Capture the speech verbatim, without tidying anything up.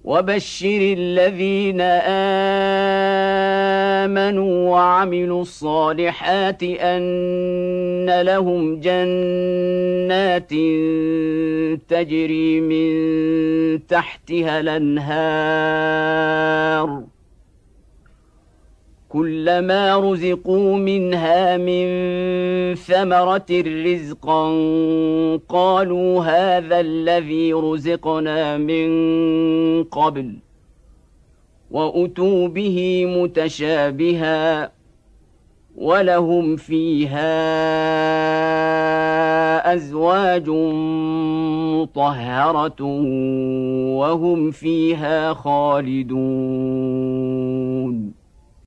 وبشر الذين آمنوا وعملوا الصالحات أن لهم جنات تجري من تحتها الأنهار كلما رزقوا منها من ثمرة رزقا قالوا هذا الذي رزقنا من قبل وأتوا به متشابها ولهم فيها أزواج مطهرة وهم فيها خالدون